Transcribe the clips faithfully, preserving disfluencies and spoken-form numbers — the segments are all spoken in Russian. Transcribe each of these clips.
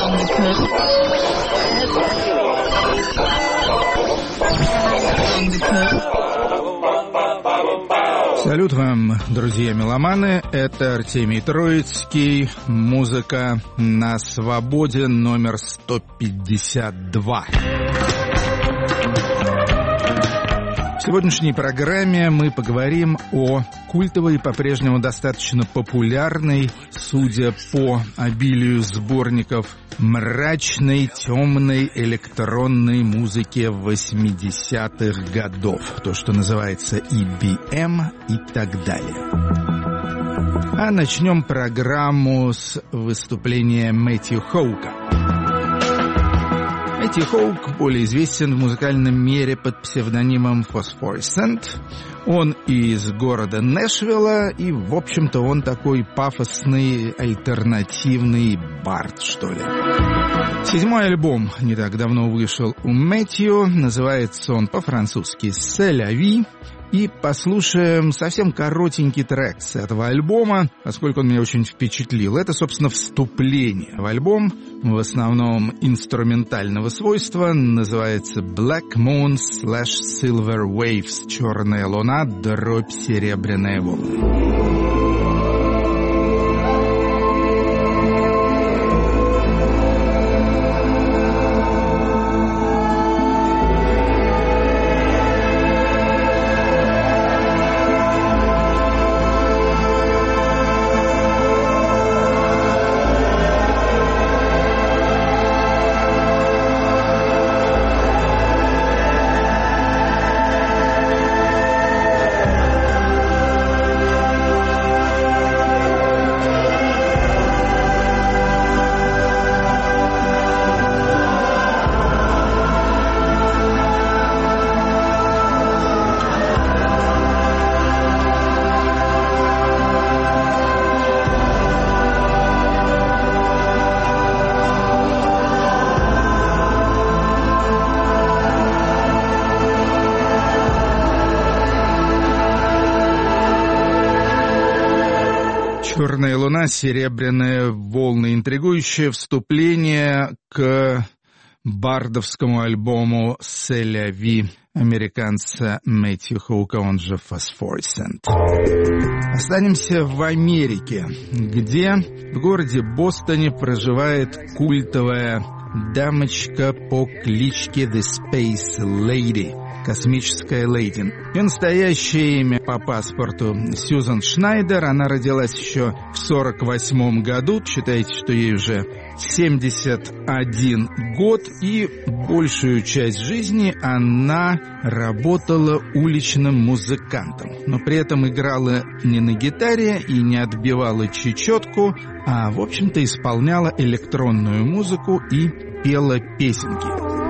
Салют вам, друзья-меломаны, это Артемий Троицкий, музыка на свободе номер сто пятьдесят два. В сегодняшней программе мы поговорим о культовой и по-прежнему достаточно популярной, судя по обилию сборников, мрачной, темной электронной музыки восьмидесятых годов. То, что называется и би эм и так далее. А начнем программу с выступления Мэтью Хоука. Мэтью Хоук более известен в музыкальном мире под псевдонимом Phosphorescent. Он из города Нэшвилла, и, в общем-то, он такой пафосный, альтернативный бард, что ли. Седьмой альбом не так давно вышел у Мэтью. Называется он по-французски «C'est la vie». И послушаем совсем коротенький трек с этого альбома, поскольку он меня очень впечатлил. Это, собственно, вступление в альбом, в основном инструментального свойства. Называется «Black Moon slash Silver Waves» — «Черная луна, дробь серебряные волны». «Черная луна, серебряные волны». Интригующее вступление к бардовскому альбому «C'est la vie» американца Мэтью Хоука, он же Phosphorescent. Останемся в Америке, где в городе Бостоне проживает культовая дамочка по кличке The Space Lady, космическая леди. Ее настоящее имя по паспорту Сьюзан Шнайдер. Она родилась еще в сорок восьмом году. Считайте, что ей уже семьдесят один год. И большую часть жизни она работала уличным музыкантом. Но при этом играла не на гитаре и не отбивала чечетку, а, в общем-то, исполняла электронную музыку и пела песенки.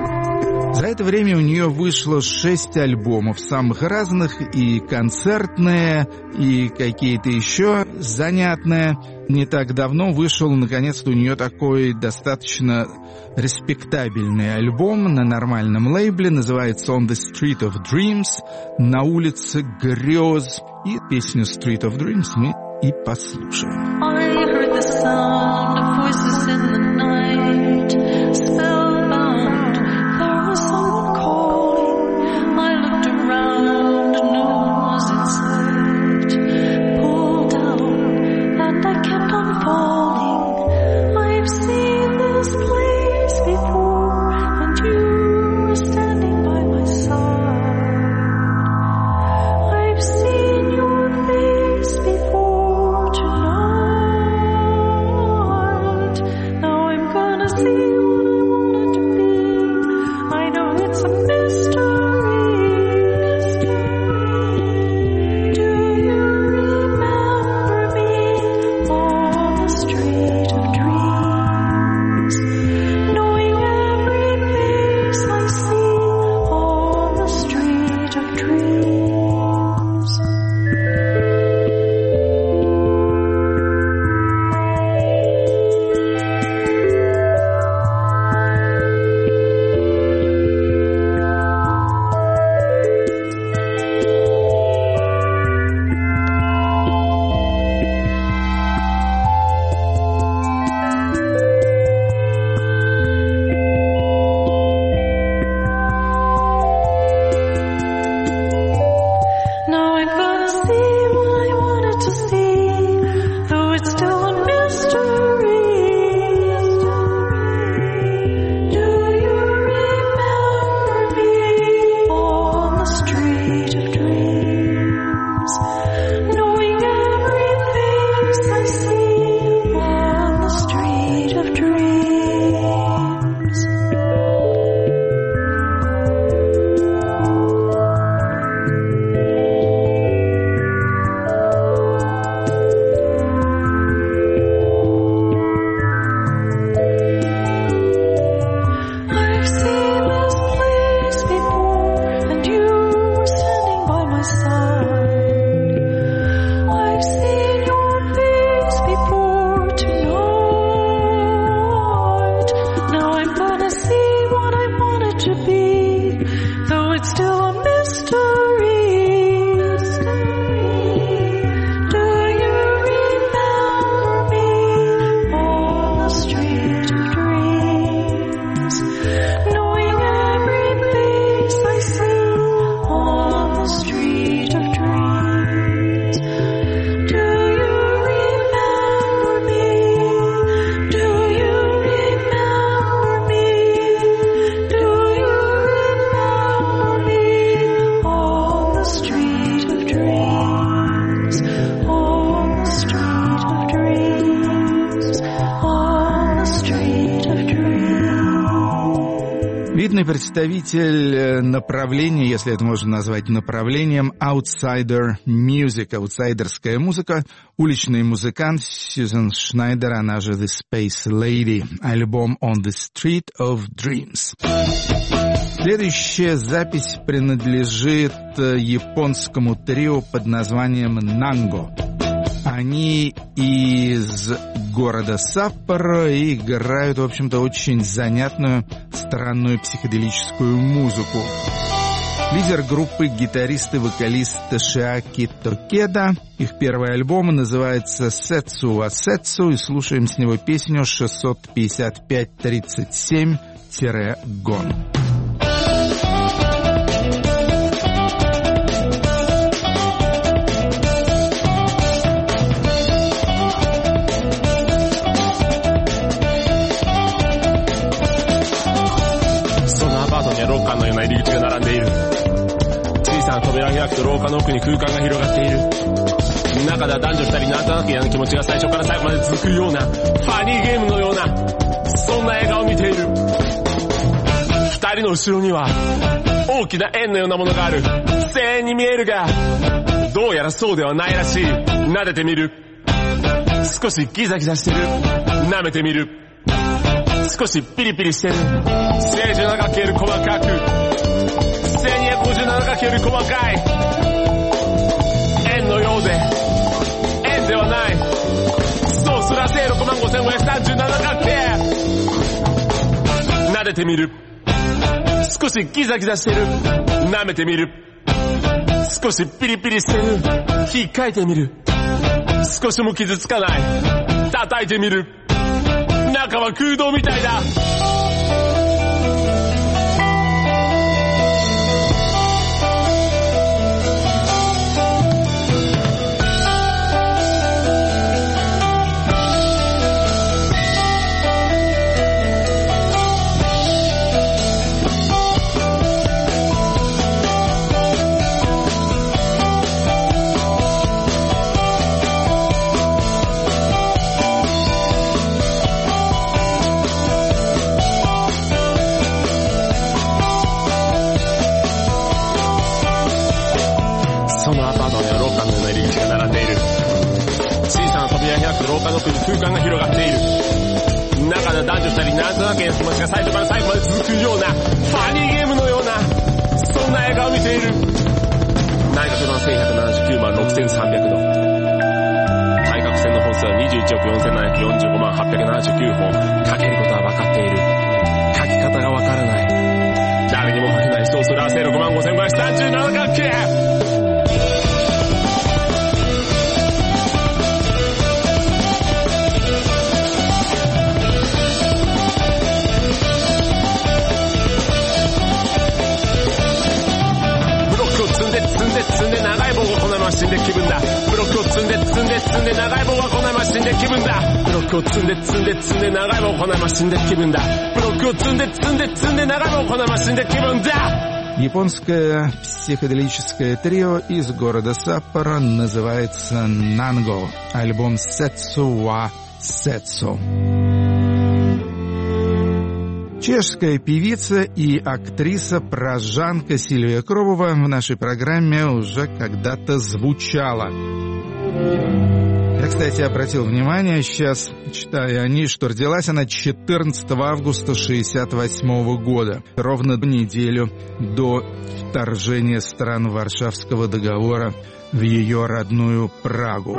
За это время у нее вышло шесть альбомов, самых разных, и концертные, и какие-то еще занятные. Не так давно вышел, наконец-то, у нее такой достаточно респектабельный альбом на нормальном лейбле. Называется он «The Street of Dreams», «На улице грез». И песню «Street of Dreams» мы и послушаем. I heard the sound of voices in the night, spellbound. There was someone calling. I looked around and no one was in sight. Pulled down and I kept on falling. I've seen this place before, and you were standing by my side. I've seen your face before tonight. Видный представитель направления, если это можно назвать направлением, outsider music, аутсайдерская музыка, уличный музыкант Сьюзен Шнайдер, она же The Space Lady, альбом On the Street of Dreams. Следующая запись принадлежит японскому трио под названием Нанго. Они из города Саппоро и играют, в общем-то, очень занятную, странную психоделическую музыку. Лидер группы — гитарист и вокалист Тошиаки Токеда. Их первый альбом называется «Сетсу ва Сетсу», и слушаем с него песню шестьсот пятьдесят пять тридцать семь Гон. ロッカーのような入り口が並んでいる。小さな扉が開くと廊下の奥に空間が広がっている。中では男女二人なんとなく嫌な気持ちが最初から最後まで続くようなファニーゲームのようなそんな映画を見ている。二人の後ろには大きな円のようなものがある。声援に見えるがどうやらそうではないらしい。撫でてみる。少しギザギザしてる。舐めてみる。少しピリピリしてる。正十七角形より細かく せんにひゃくごじゅうなな角形より細かい。円のようで円ではない。そうすらせいろくまんごせんごひゃくさんじゅうなな角形。撫でてみる。少しギザギザしてる。舐めてみる。少しピリピリしてる。引っかいてみる。少しも傷つかない。叩いてみる。中は空洞みたいだ。廊下の奥に空間が広がっている。中では男女二人なんとなく嫌な気持ちが最初から最後まで続くようなファニーゲームのようなそんな映画を見ている。内角のせんひゃくななじゅうきゅうまんろくせんさんびゃくど。対角線の本数はにじゅういちおくよんせんななひゃくよんじゅうごまんはっぴゃくななじゅうきゅうほん。かけることは分かっている。書き方が分からない。誰にも書けない。そうするせいろくまんごせんごひゃくさんじゅうなな角形。積んで長い棒がこのまま死んで気分だ。ブロックを積んで積んで積んで長い棒がこのまま死んで気分だ。ブロックを積んで積んで積んで長い棒がこのまま死んで気分だ。ブロックを積んで積んで積んで長い棒がこのまま死んで気分だ。 Японское психоделическое трио из города Саппоро называется Нанго. Альбом «Setsu wa Setsu». Чешская певица и актриса пражанка Сильвия Кробова в нашей программе уже когда-то звучала. Я, кстати, обратил внимание, сейчас читаю о ней, что родилась она четырнадцатого августа шестьдесят восьмого года, ровно неделю до вторжения стран Варшавского договора в ее родную Прагу.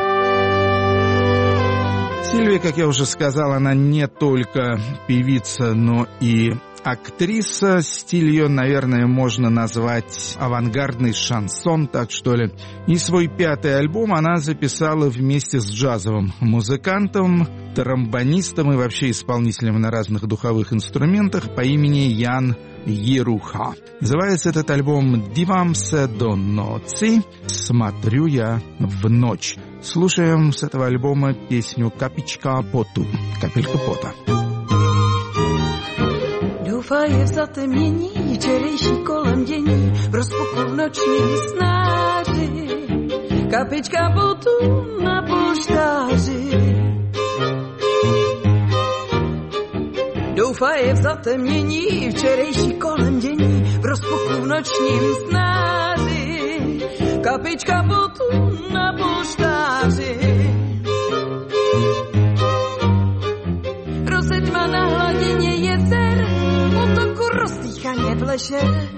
Сильвия, как я уже сказал, она не только певица, но и актриса. Стиль ее, наверное, можно назвать авангардный шансон, так что ли. И свой пятый альбом она записала вместе с джазовым музыкантом, тромбонистом и вообще исполнителем на разных духовых инструментах по имени Ян Еруха. Называется этот альбом «Дивамсе до ноци» — «Смотрю я в ночь». Слушаем с этого альбома песню «Капичка поту» — «Капелька пота». Doufaje v zatemnění, včerejší kolem dění, v rozpuku v noční snáři, kapička potu na polštáři. Doufaje v zatemnění, včerejší kolem dění, v rozpuku v nočním snáři, kapička botu na polštáři. Rozeďma na hladině jezer, potoku rozdýchaně pleše.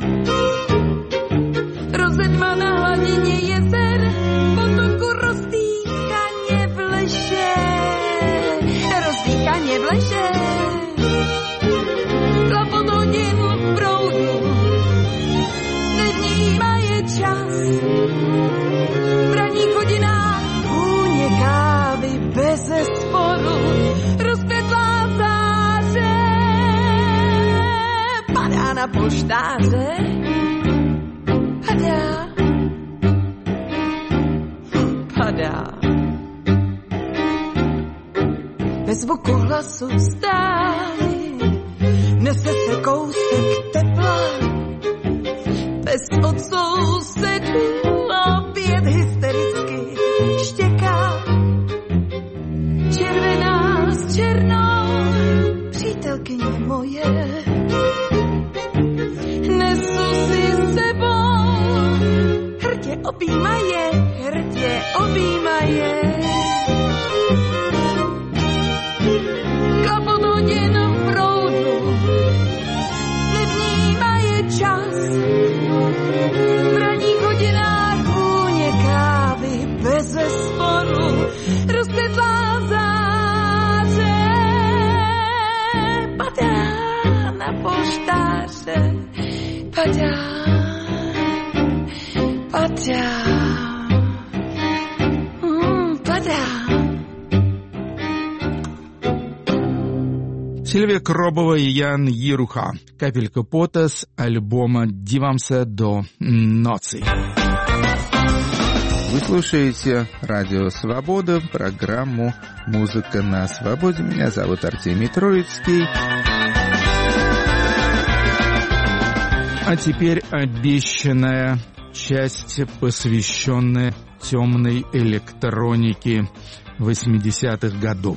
Rozeďma na hladině jezer, potoku rozdýchaně pleše. Rozdýchaně pleše. Tlapot hodin v proudu, nevnímá je čas. V ranních hodinách vůně kávy beze sporu, rozpětlá záře, padá na polštáře, padá, padá. Ve zvuku hlasu stály nese se kousek tepla, bez od sousedů opět hystericky štěká. Červená s černou, přítelkyně moje, nesu si sebou, hrdě objímaje, hrdě objímaje. Klapot hodin v proudu, nevnímá je čas. V ranních hodinách vůně kávy beze sporu, rozsvětlá záře, padá na polštáře, padá, padá, mm, padá. Сильвия Кробова и Ян Еруха. Капелька пота с альбома «Дивамся до ноци». Вы слушаете Радио Свобода, программу «Музыка на свободе». Меня зовут Артемий Троицкий. А теперь обещанная часть, посвященная темной электронике восьмидесятых годов.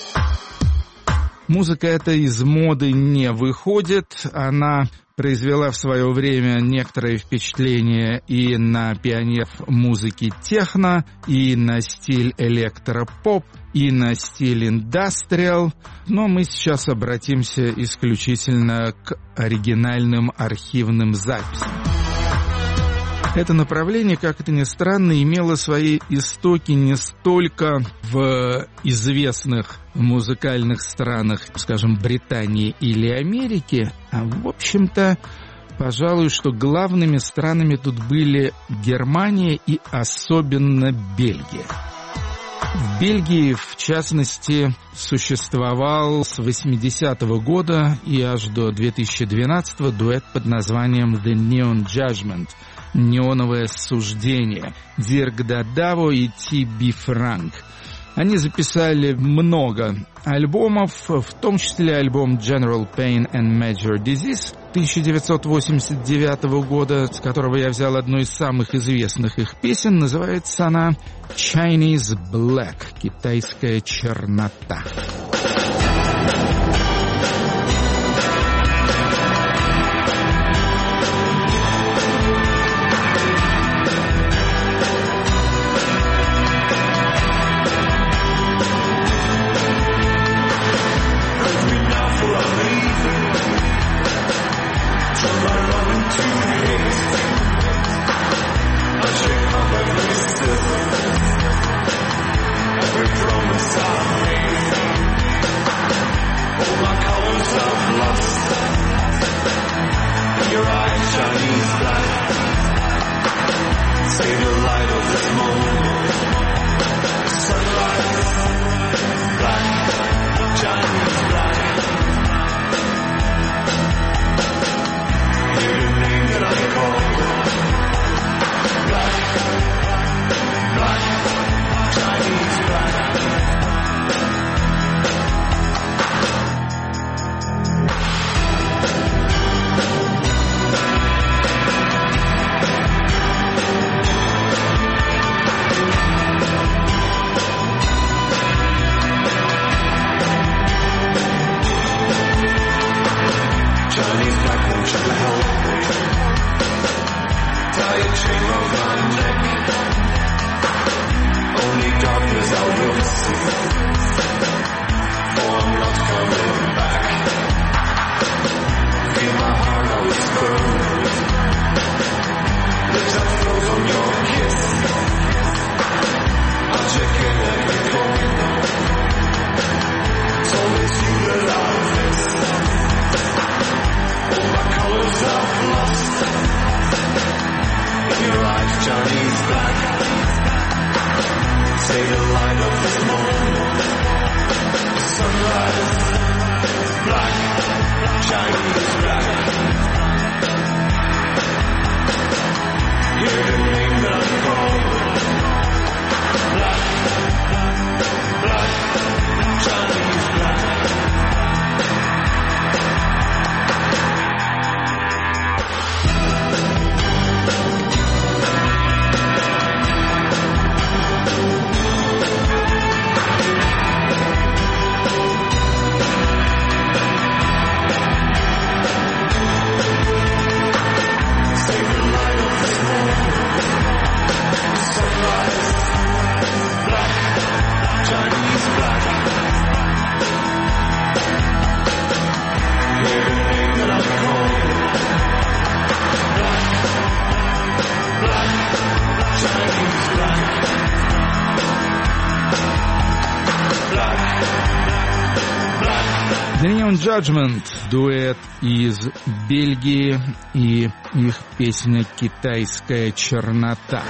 Музыка эта из моды не выходит, она произвела в свое время некоторое впечатление и на пионеров музыки техно, и на стиль электропоп, и на стиль индастриал, но мы сейчас обратимся исключительно к оригинальным архивным записям. Это направление, как это ни странно, имело свои истоки не столько в известных музыкальных странах, скажем, Британии или Америки, а, в общем-то, пожалуй, что главными странами тут были Германия и особенно Бельгия. В Бельгии, в частности, существовал с восьмидесятого года и аж до две тысячи двенадцатого дуэт под названием «The Neon Judgment» — «Неоновое суждение» Дирк Дадаво и Ти Би Франк. Они записали много альбомов, в том числе альбом «General Pain and Major Disease» тысяча девятьсот восемьдесят девятого года, с которого я взял одну из самых известных их песен. Называется она «Chinese Black» — «Китайская чернота». Every promise I made black, Chinese black. Hear the name that I'm called. Black, black, Chinese black. The Neon Judgment, дуэт из Бельгии, и их песня «Китайская чернота».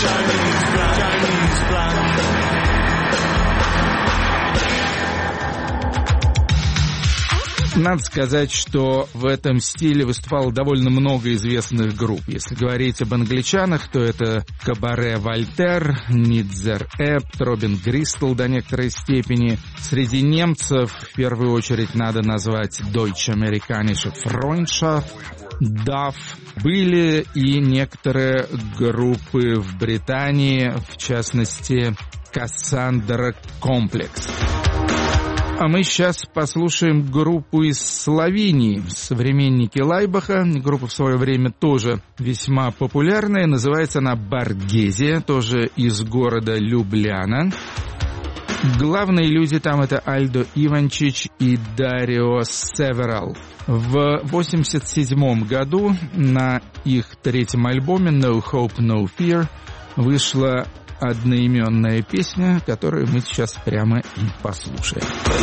Надо сказать, что в этом стиле выступало довольно много известных групп. Если говорить об англичанах, то это Кабаре Вольтер, Нидзер Эпт, Робин Гристл до некоторой степени. Среди немцев в первую очередь надо назвать Deutsche Amerikanische Freundschaft, даф. Были и некоторые группы в Британии, в частности, Cassandra Complex. А мы сейчас послушаем группу из Словении, современники Лайбаха. Группа в свое время тоже весьма популярная. Называется она Баргезия, тоже из города Любляна. Главные люди там это Альдо Иванчич и Дарио Северал. В восемьдесят седьмом году на их третьем альбоме No Hope, No Fear вышла одноименная песня, которую мы сейчас прямо и послушаем.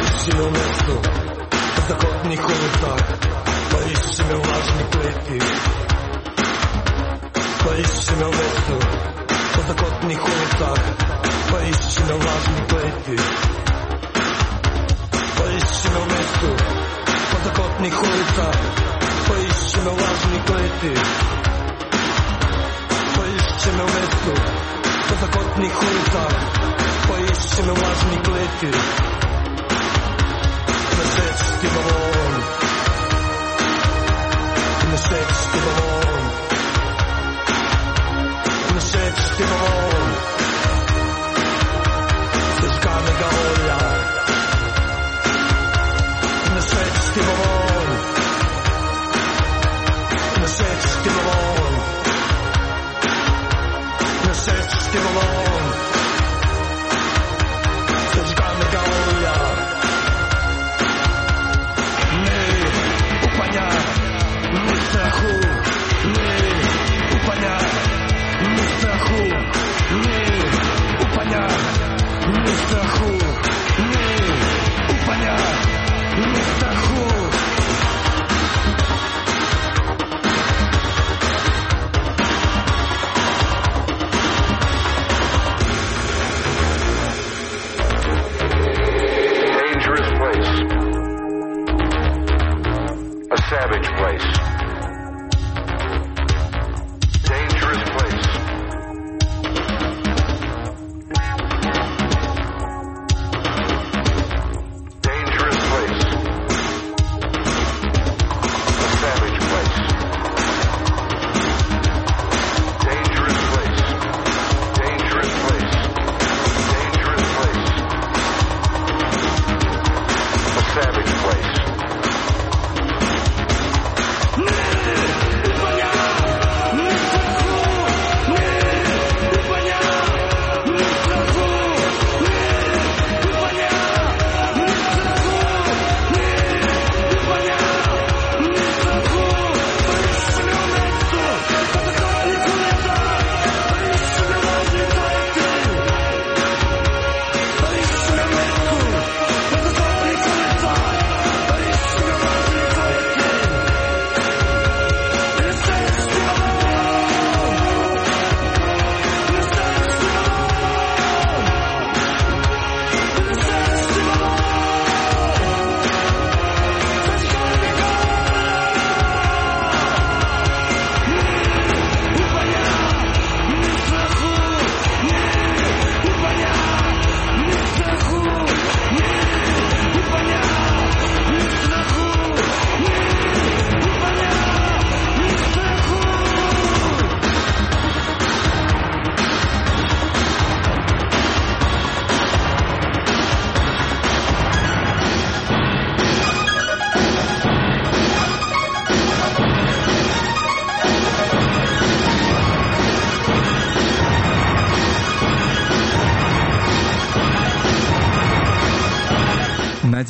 Po zakotnih ulicah poišći me u lažni kleti. Ne šećti balon, ne šećti balon, ne šećti balon, sežganega olja. Ne šećti balon, ne šećti balon, ne šećti balon, sežganega olja. Ni upanja, ni strahu, ni upanja, ni strahu, ni upanja, ni strahu, ni upanja, ni strahu. Savage place. Dangerous place. Dangerous place. A savage place. Dangerous place. Dangerous place. Dangerous place. A savage place. No!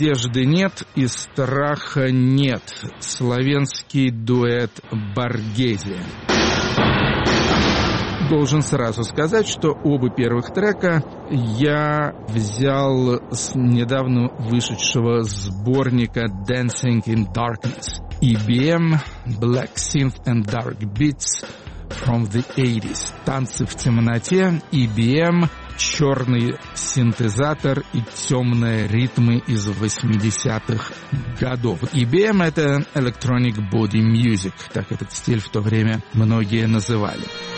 надежды нет и страха нет. Словенский дуэт Боргезия. Должен сразу сказать, что оба первых трека я взял с недавно вышедшего сборника Dancing in Darkness. и би эм, Black Synth and Dark Beats from the eighties. Танцы в темноте, и би эм, черный синтезатор и темные ритмы из восьмидесятых годов. и би эм — это Electronic Body Music, так этот стиль в то время многие называли.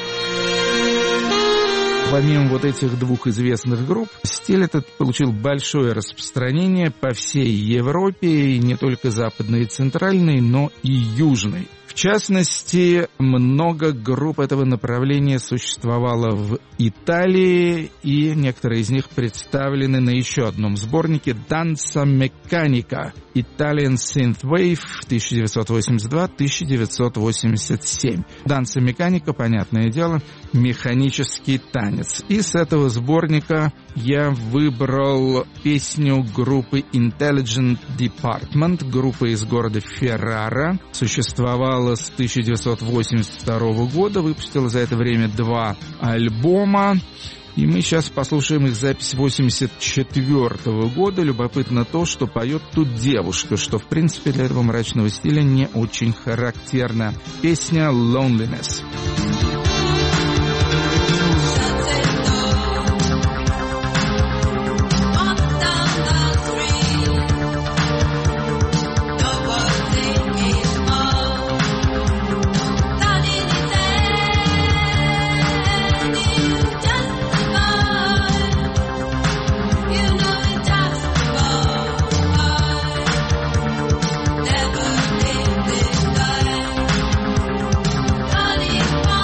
Помимо вот этих двух известных групп, стиль этот получил большое распространение по всей Европе, и не только западной и центральной, но и южной. В частности, много групп этого направления существовало в Италии, и некоторые из них представлены на еще одном сборнике «Danza Meccanica» Italian Synthwave тысяча девятьсот восемьдесят два — тысяча девятьсот восемьдесят семь. «Danza Meccanica», понятное дело, механический танец. И с этого сборника я выбрал песню группы Intelligent Department, группа из города Феррара. Существовала с тысяча девятьсот восемьдесят второго года, выпустила за это время два альбома. И мы сейчас послушаем их запись восемьдесят четвёртого года. Любопытно то, что поет тут девушка, что, в принципе, для этого мрачного стиля не очень характерно. Песня «Loneliness». Never leave this life.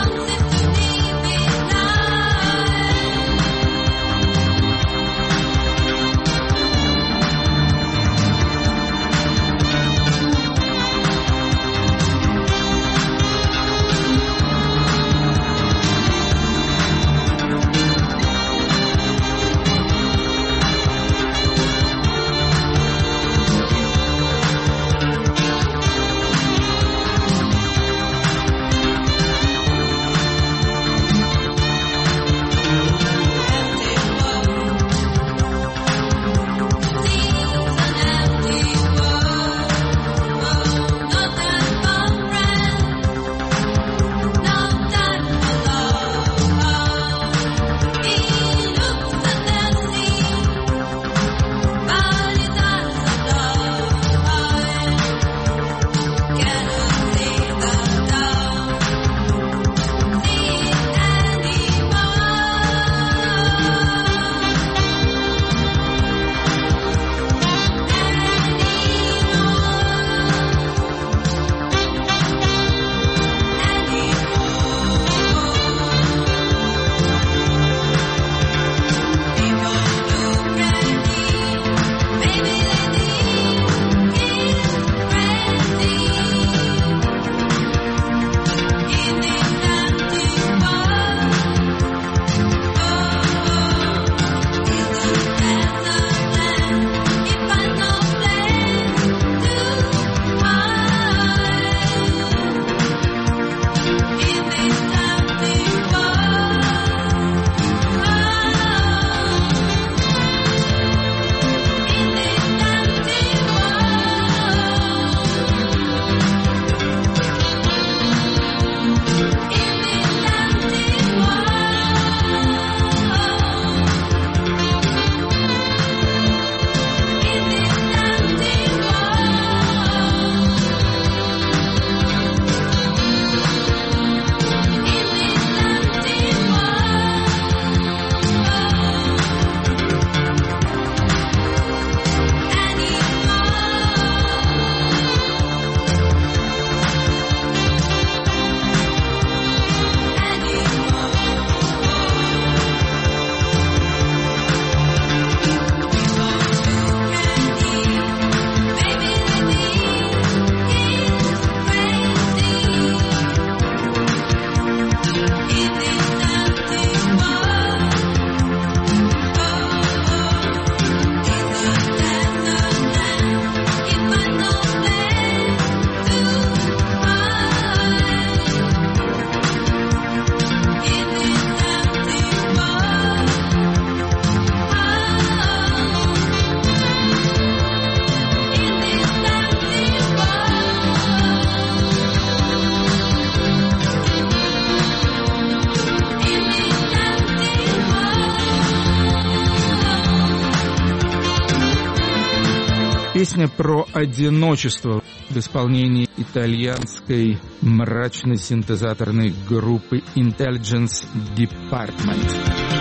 Песня про одиночество в исполнении итальянской мрачно-синтезаторной группы Intelligence Department.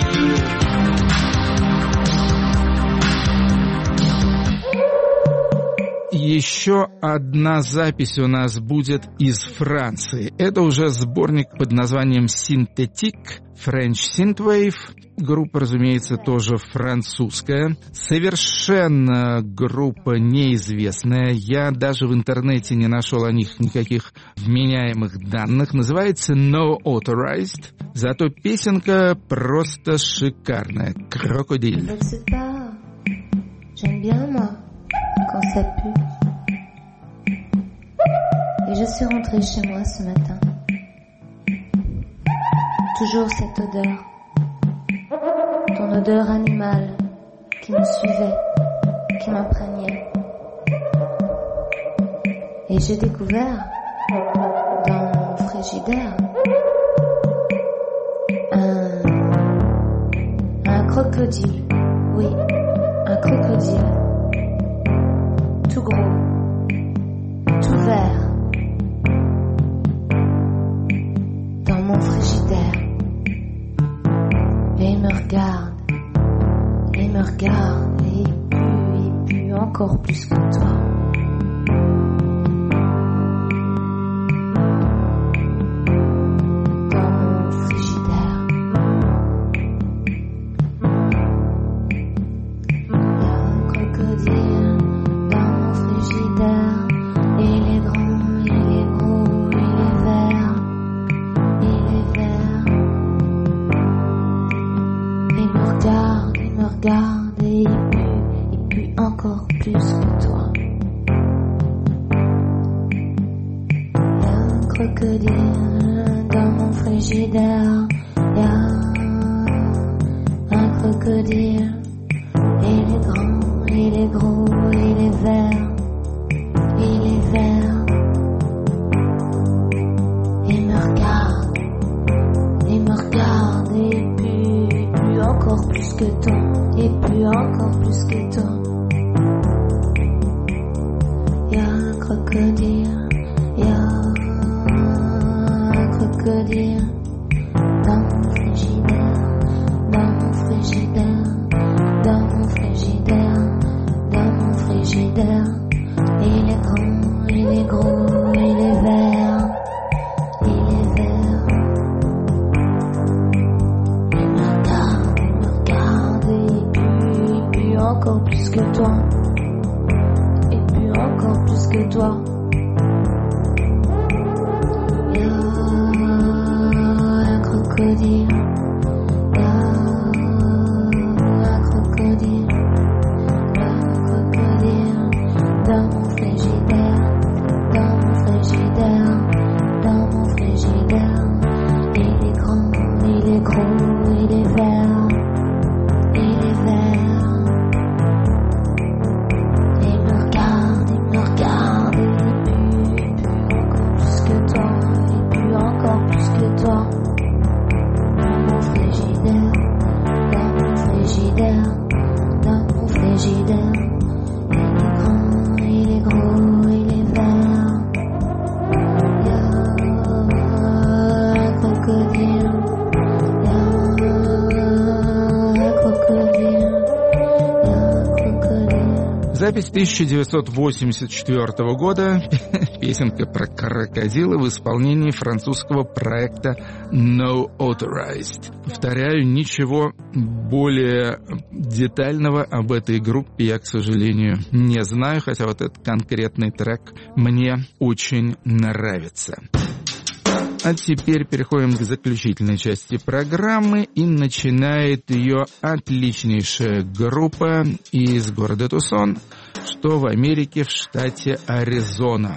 Еще одна запись у нас будет из Франции. Это уже сборник под названием «Synthetic French Synthwave». Группа, разумеется, тоже французская. Совершенно группа неизвестная. Я даже в интернете не нашел о них никаких вменяемых данных. Называется No Authorized. Зато песенка просто шикарная. «Крокодиль». Quand ça pue. Et je suis rentrée chez moi ce matin. Toujours cette odeur. Ton odeur animale qui me suivait, qui m'imprégnait. Et j'ai découvert dans mon frigidaire un, un crocodile. Oui, un crocodile. Tout gros, tout vert, dans mon frigidaire. Et il me regarde, il me regarde, et il pue, il pue encore plus que toi. Dans mon frigidaire. Il y a un crocodile. Il est grand, il est gros, il est vert, il est vert. Il me regarde, il me regarde et il pue, il pue encore plus que toi. Il y a un crocodile dans mon frigidaire, il y a un crocodile. Il est grand, il est gros, il est vert. Il est vert. Il me regarde. Il me regarde et pue, il pue encore plus que toi. Il pue encore plus que toi. Il y a un crocodile. Il y a un crocodile dans mon frigidaire. Dans mon frigidaire. Dans mon frigidaire. Dans mon frigidaire. Il est grand, il est gros, il est vert, il est vert. Il me regarde, il me regarde et il pue, il pue encore plus que toi. Il pue encore plus que toi. Il y a un crocodile, il y a un crocodile, il y a un crocodile. Dans mon frigidaire, dans mon frigidaire, dans mon frigidaire. Il est grand, il est gros, il est vert, il est vert. Il me regarde, il me regarde, il pue, il pue encore plus que toi, il pue encore plus que toi. Dans mon frigidaire, dans mon frigidaire, dans mon frigidaire. Il est grand, il est gros, il est vert. Il y a un crocodile. Il y a un crocodile. Il y a un crocodile. Запись тысяча девятьсот восемьдесят четвёртого года. Песенка про крокодила в исполнении французского проекта No Authorized. Повторяю, ничего более детального об этой группе я, к сожалению, не знаю, хотя вот этот конкретный трек мне очень нравится. А теперь переходим к заключительной части программы, и начинает ее отличнейшая группа из города Тусон, что в Америке, в штате Аризона.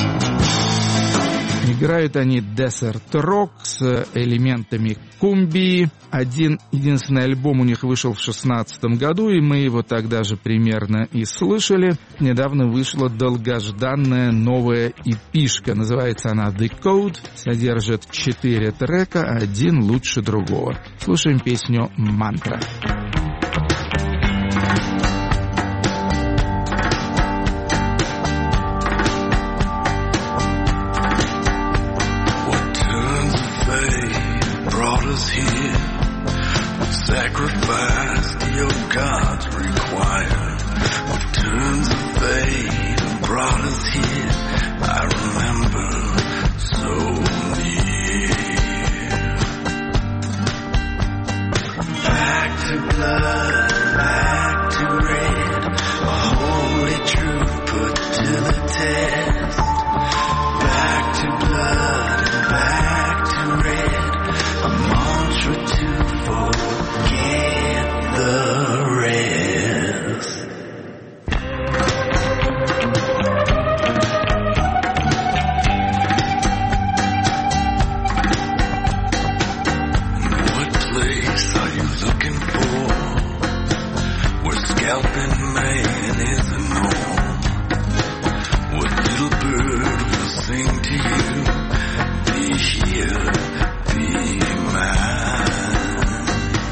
Играют они десерт-рок с элементами кумбии. Один единственный альбом у них вышел в шестнадцатом году, и мы его тогда же примерно и слышали. Недавно вышла долгожданная новая эпишка. Называется она The Code. Содержит четыре трека, один лучше другого. Слушаем песню «Мантра». gods require. What turns of fate brought us here, I remember so near. Back to blood, back to red, a holy truth put to the test. Back to blood, back to red, a mantra to forget the rest. What place are you looking for, where scalping man is the norm? What little bird will sing to you, be here, be mine.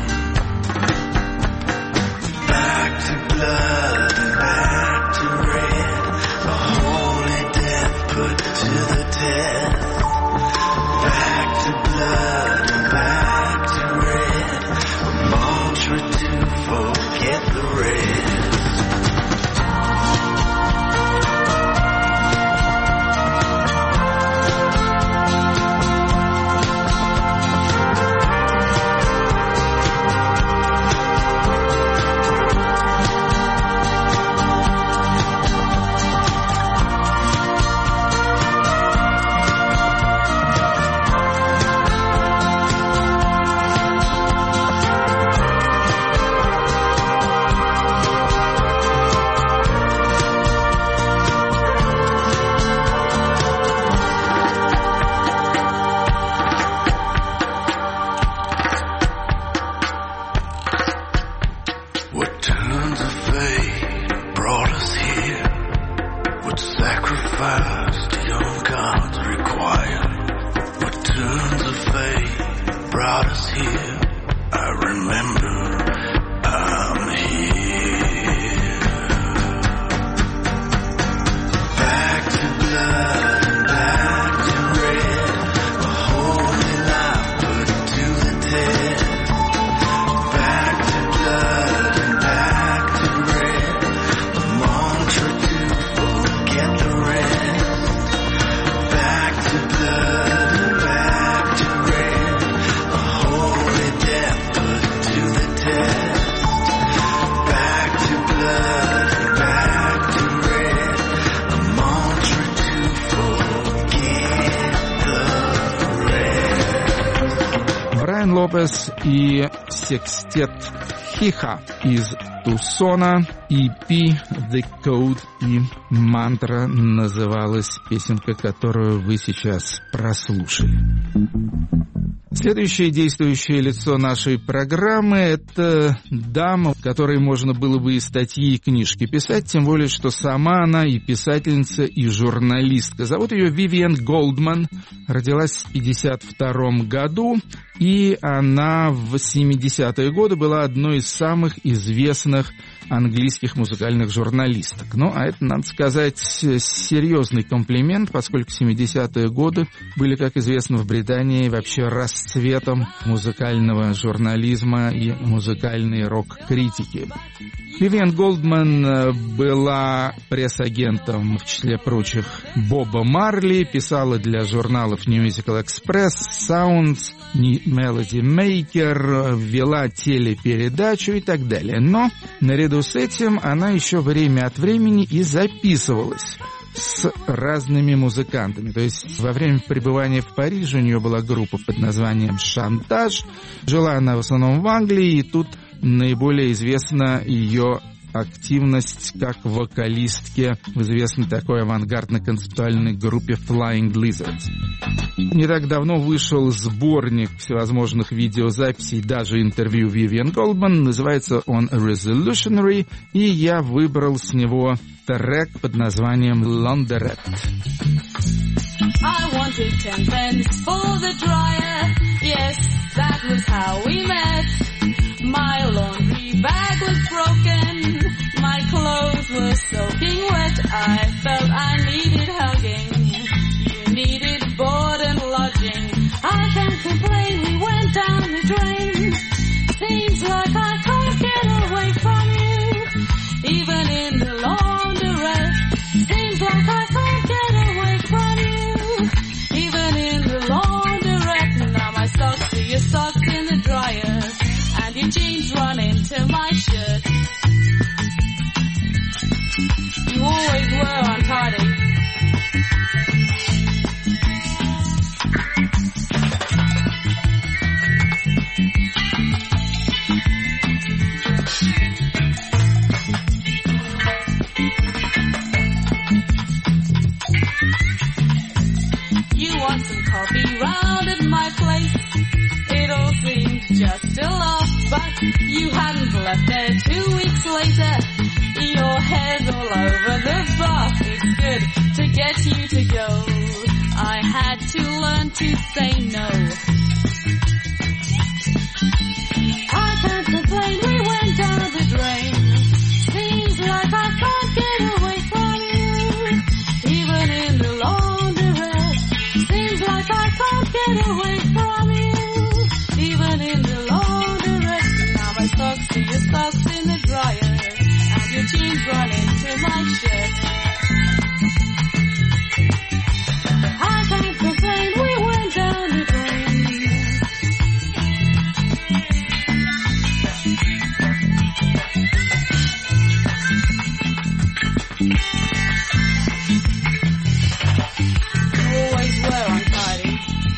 Back to blood and back to red, a holy death put to the test. Back to blood and back to red, a mantra to forget the rest. What turns of fate brought us here? What sacrifice do young gods require? What turns of fate brought us here? I remember I'm here. Back to blood and back to red, a holy life put to the test. Back to blood and back to red, a mantra to forget the rest. Back to blood and back to red, a holy death put to the test. Back to blood and back to red, a mantra to forget the rest. Брайан Лопес и секстет Хиха из Тусона, и пи The Code и Мантра называлась песенка, которую вы сейчас прослушали. Следующее действующее лицо нашей программы — это дама, которой можно было бы и статьи, и книжки писать, тем более, что сама она и писательница, и журналистка. Зовут ее Вивиан Голдман, родилась в пятьдесят втором году, и она в семидесятые годы была одной из самых известных английских музыкальных журналисток. Ну, а это, надо сказать, серьезный комплимент, поскольку семидесятые годы были, как известно, в Британии вообще расцветом музыкального журнализма и музыкальной рок-критики. Вивиан Голдман была пресс-агентом, в числе прочих, Боба Марли, писала для журналов New Musical Express, Sounds, Melody Maker, вела телепередачу и так далее. Но наряду с этим она еще время от времени и записывалась с разными музыкантами. То есть во время пребывания в Париже у нее была группа под названием «Шантаж». Жила она в основном в Англии, и тут наиболее известна ее активность как вокалистки в известной такой авангардно-концептуальной группе Flying Lizards. Не так давно вышел сборник всевозможных видеозаписей, даже интервью Вивиан Голдман. Называется он Resolutionary, и я выбрал с него трек под названием Laundrette. I wanted ten pence for the dryer. Yes, that was how we met. My laundry bag was broken. My clothes were soaking wet. I felt I needed hugging. You needed board and lodging. I can't complain, we went down the drain. Seems like I can't get away from were untidy. You want some coffee round at my place? It all seemed just a laugh, but you hadn't left there two weeks later. Your hair's all over the bath. It's good to get you to go. I had to learn to say no. I can't complain, we went down the drain. Seems like I can't get away from you, even in the laundrette. Seems like I can't get away from you, even in the laundrette. Now my socks see your socks in the dryer, and your jeans run into my shirt. I can't complain, we went down the drain. Always were untidy.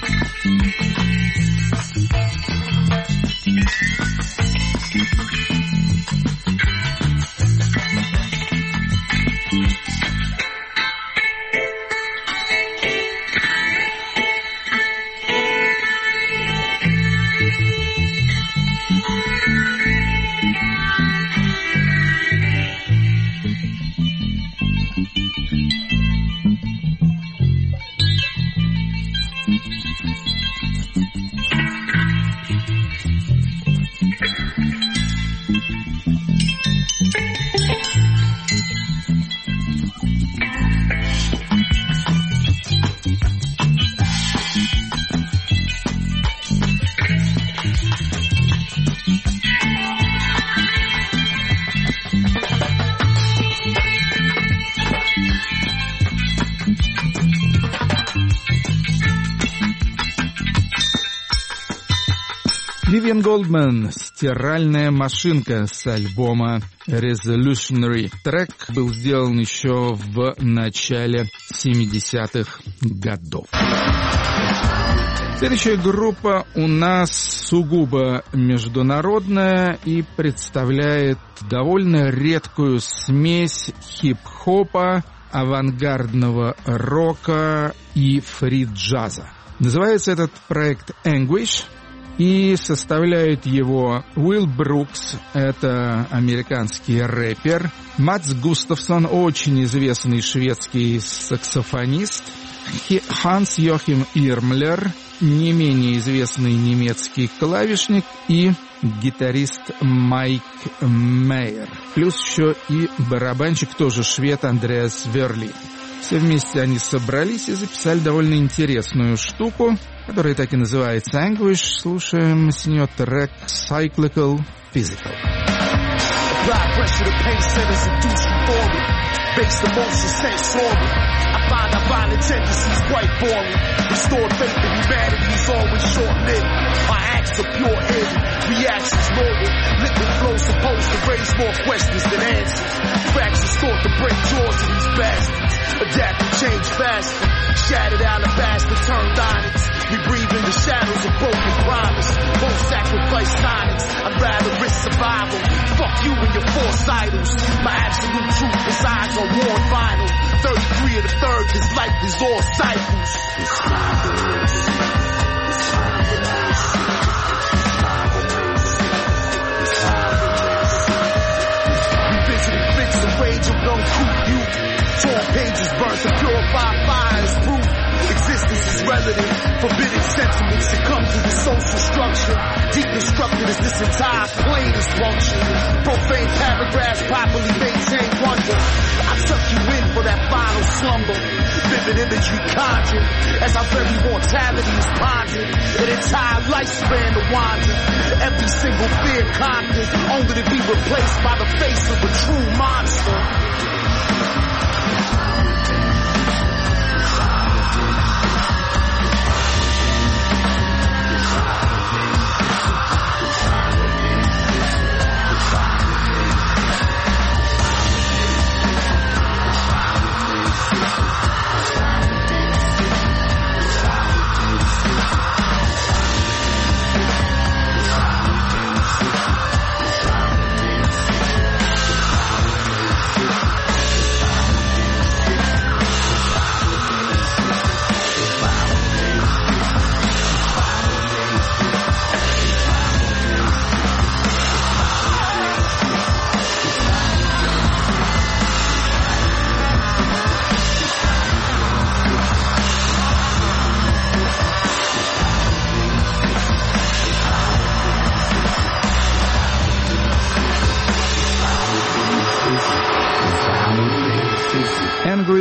Вивиан Голдман «Стиральная машинка» с альбома Resolutionary. Трек был сделан еще в начале семидесятых годов. Следующая группа у нас сугубо международная и представляет довольно редкую смесь хип-хопа, авангардного рока и фри-джаза. Называется этот проект Anguish. И составляют его Уилл Брукс, это американский рэпер, Матс Густавсон, очень известный шведский саксофонист, Ханс Йохим Ирмлер, не менее известный немецкий клавишник, и гитарист Майк Мейер. Плюс еще и барабанщик, тоже швед, Андреас Верли. Все вместе они собрались и записали довольно интересную штуку, которая так и называется Anguish. Слушаем с нее трек Cyclical Physical. Apply pressure to pain centers, induce euphoria. Base emotion, sense orbit. I find our violent tendencies quite boring. Restored faith in humanity is always short-lived. My acts are pure envy, reactions normal. Liquid flow supposed to raise more questions than answers. Fractions thought to break jaws of these bastards. Adapt and change faster. Shattered alabaster turned onyx. We breathe in the shadows of broken promise. Won't sacrifice silence. I'd rather risk survival. Fuck you and your false idols. My absolute truth resides on worn vinyl. thirty-three of the third, this life is all cycles. It's marvelous. It's marvelous. It's marvelous. It's marvelous. Revisiting fits the rage of uncouth youth. Torn pages burnt to purify fires proof. Existence is relative. Forbidden sentiments that come through the social structure. Deconstructed as this entire plane is functioning. Profane paragraphs properly maintain wonder. I tuck you in for that final slumber. Vivid imagery conjured as our very mortality is pondered. An entire lifespan to wander. Every single fear conquered, only to be replaced by the face of a true monster.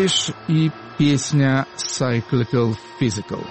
English и песня Cyclical Physical.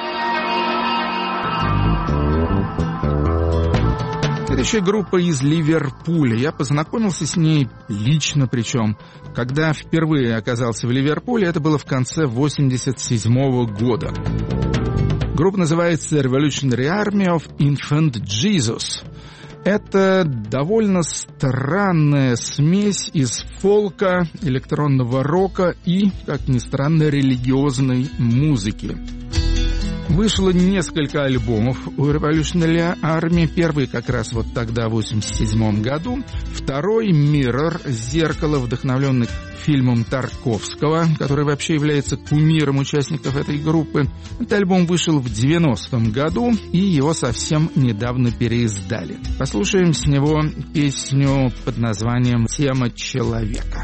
Следующая группа из Ливерпуля. Я познакомился с ней лично, причем, когда впервые оказался в Ливерпуле, это было в конце восемьдесят седьмого года. Группа называется Revolutionary Army of Infant Jesus. Это довольно странная смесь из фолка, электронного рока и, как ни странно, религиозной музыки. Вышло несколько альбомов у Revolutionary Army. Первый как раз вот тогда, в восемьдесят седьмом году. Второй «Mirror», «Зеркало», вдохновленный фильмом Тарковского, который вообще является кумиром участников этой группы. Этот альбом вышел в девяностом году, и его совсем недавно переиздали. Послушаем с него песню под названием «Тема человека».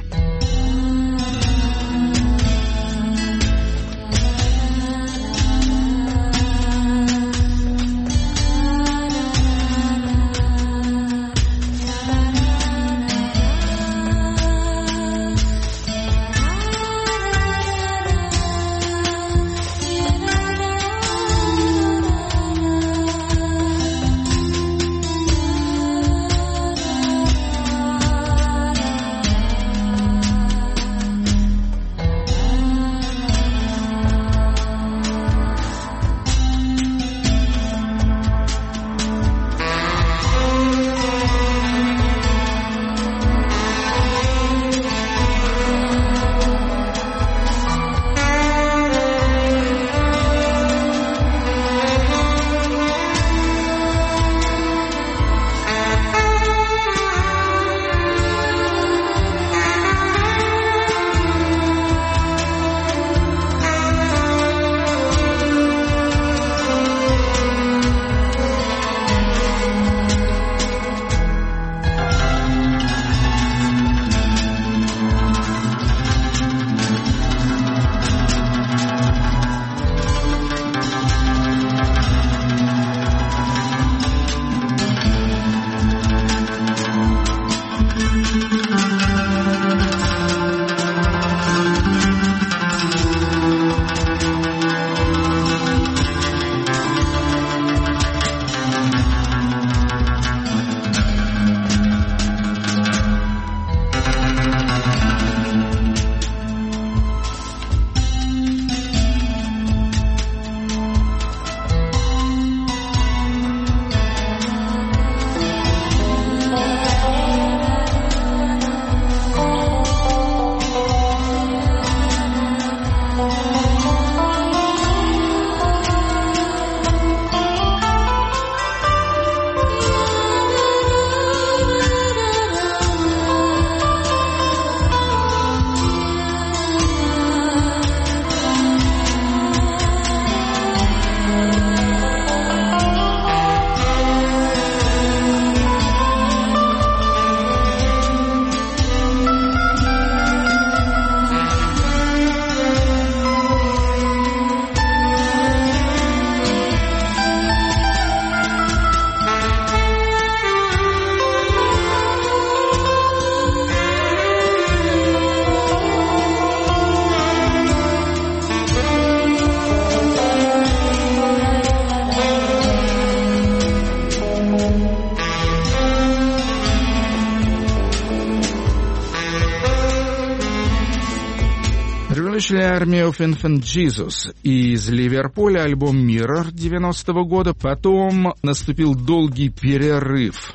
Revolutionary Army of Infant Jesus из Ливерпуля, альбом Mirror девяностого года. Потом наступил долгий перерыв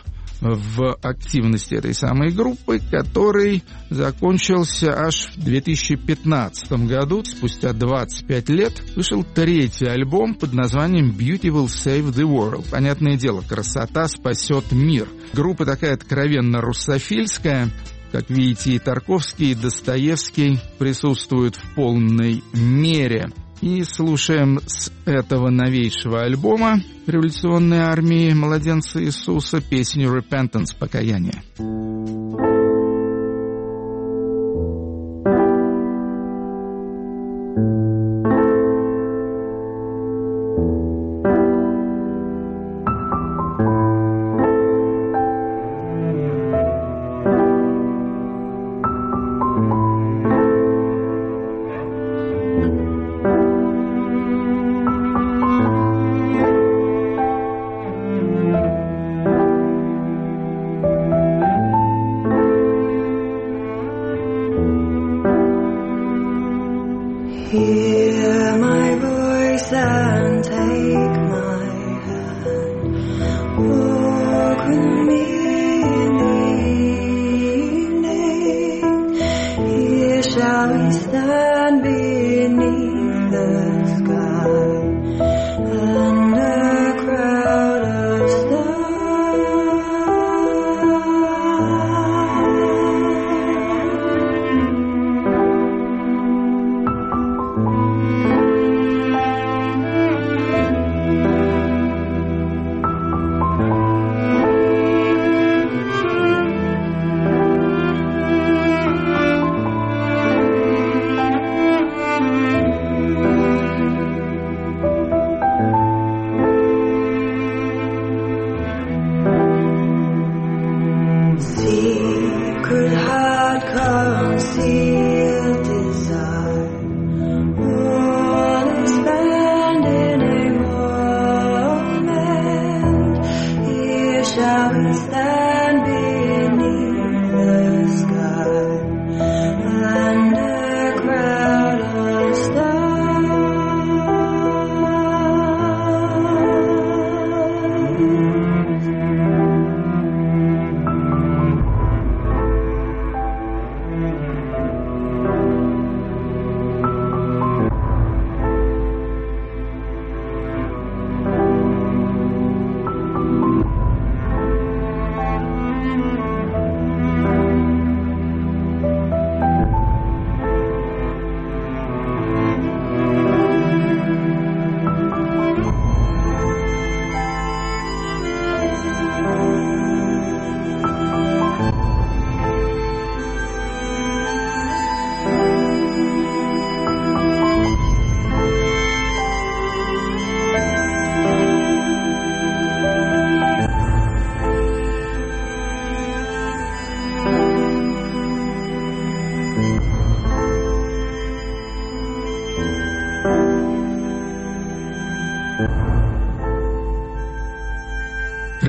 в активности этой самой группы, который закончился аж в две тысячи пятнадцатом году. Спустя двадцать пять лет вышел третий альбом под названием Beauty Will Save the World. Понятное дело, красота спасет мир. Группа такая откровенно русофильская. Как видите, и Тарковский, и Достоевский присутствуют в полной мере. И слушаем с этого новейшего альбома революционной армии младенца Иисуса песню «Repentance» — «Покаяние».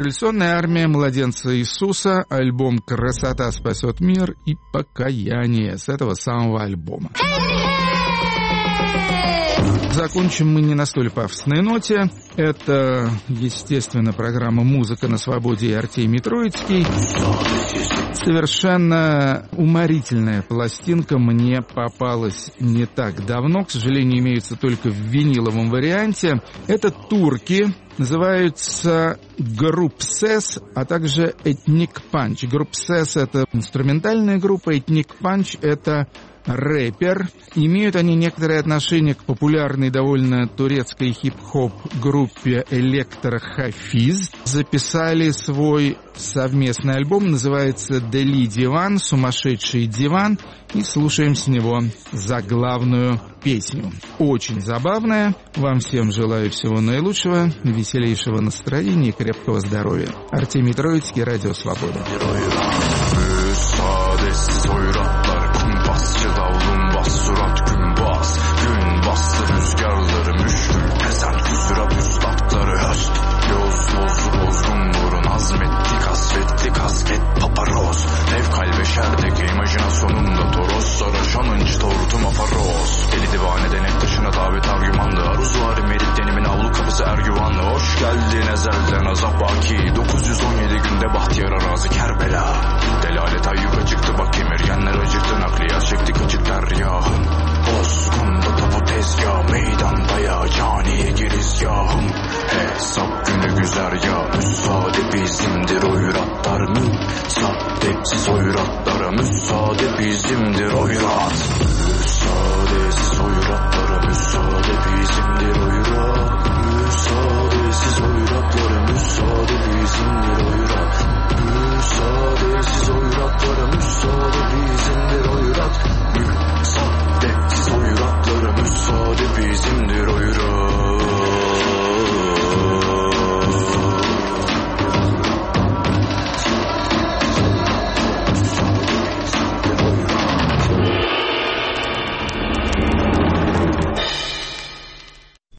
Революционная армия младенца Иисуса, альбом «Красота спасет мир» и «Покаяние» с этого самого альбома. Закончим мы не на столь пафосной ноте. Это, естественно, программа «Музыка на свободе» и Артемий Троицкий. Совершенно уморительная пластинка мне попалась не так давно. К сожалению, имеется только в виниловом варианте. Это турки. Называются Группсес, а также Ethnic Punch. Группсес — это инструментальная группа, Ethnic Punch — это рэпер. Имеют они некоторое отношение к популярной довольно турецкой хип-хоп группе Электро Хафиз. Записали свой совместный альбом, называется «Дели Диван», «Сумасшедший диван», и слушаем с него заглавную песню. Очень забавная. Вам всем желаю всего наилучшего, веселейшего настроения и крепкого здоровья. Артемий Троицкий, Радио Свобода. Surat gün bas, gün bastı rüzgarları müşkül pesen küsürat üstadları höst. Yoz bozu bozgun burun azmetti kasvetti kasket paparoz. Dev kalbe şerdeki imajinasyonunda toros saraşanınç tortum afaroz. Deli divane denek dışına davet argümandı. Arzuari merit denimin avlu kapısı ergüvanlı. Hoş geldin ezelden azap baki. dokuz yüz on yedi günde bahtiyar arazi Kerbela. Delalet ayyuka çıktı bak kemirgenler acıktı. Nakliyat çekti kaçık deryahım. Bozgunda tapu tezgah meydanda ya caniye girizgahım. Hesap günü güzer ya müsaade bizimdir oyratlar müsaadesiz oyratlara müsaade bizimdir oyrat. Müsaadesiz oyratlara müsaade bizimdir oyrat. Müsaadesiz oyratlara müsaade bizimdir oyrat. Müsaadesiz oyratlara müsaade bizimdir oyrat. Müsaadesiz oyratlara müsaade bizimdir oyrat.